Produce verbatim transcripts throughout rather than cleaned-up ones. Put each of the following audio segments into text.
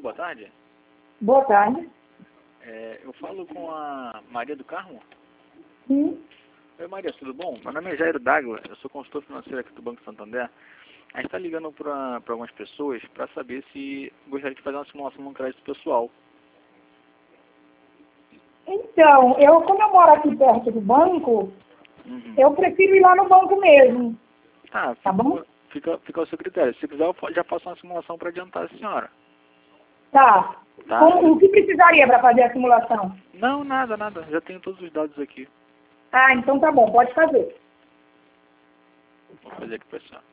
boa tarde. Boa tarde. É, eu falo com a Maria do Carmo. Sim. Oi, Maria, tudo bom? Meu nome é Jairo D'Água, eu sou consultor financeiro aqui do Banco Santander. A gente está ligando para algumas pessoas para saber se gostaria de fazer uma simulação de um crédito pessoal. Então, eu, como eu moro aqui perto do banco, Uhum. eu prefiro ir lá no banco mesmo. Ah, Tá fica, bom? fica, fica ao seu critério. Se quiser, eu fa- já faço uma simulação para adiantar a senhora. Tá. Tá? Como, o que precisaria para fazer a simulação? Não, nada, nada. Já tenho todos os dados aqui. Ah, então tá bom, pode fazer. Vou fazer aqui para a senhora.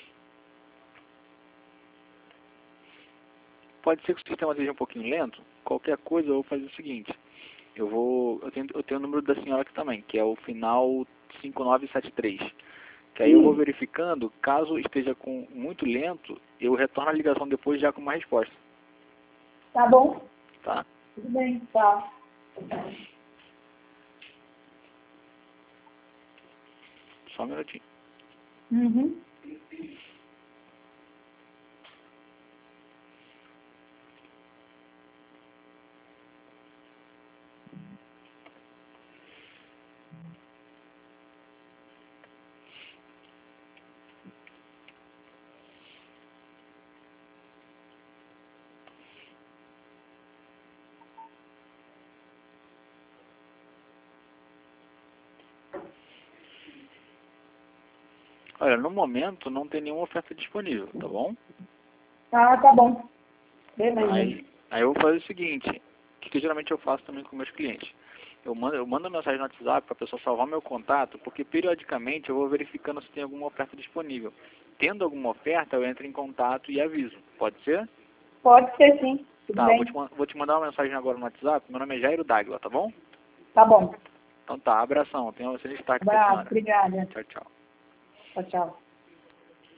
Pode ser que o sistema esteja um pouquinho lento. Qualquer coisa, eu vou fazer o seguinte. Eu vou, eu tenho, eu tenho o número da senhora aqui também, que é o final cinco nove sete três. Que aí eu vou Sim. verificando, caso esteja com muito lento, eu retorno a ligação depois já com uma resposta. Tá bom? Tá? Tudo bem, tá. Só um minutinho. Uhum. Olha, no momento não tem nenhuma oferta disponível, tá bom? Ah, tá bom. Beleza. Aí, aí eu vou fazer o seguinte, que, que geralmente eu faço também com meus clientes. Eu mando, eu mando uma mensagem no WhatsApp para a pessoa salvar meu contato, porque periodicamente eu vou verificando se tem alguma oferta disponível. Tendo alguma oferta, eu entro em contato e aviso. Pode ser? Pode ser sim. Tudo Tá, eu vou bem. te, man- vou te mandar uma mensagem agora no WhatsApp. Meu nome é Jairo D'Água, tá bom? Tá bom. Então tá, abração. Tenha um excelente tarde pra Abraço, senhora. obrigada. Tchau, tchau. Tchau, tchau.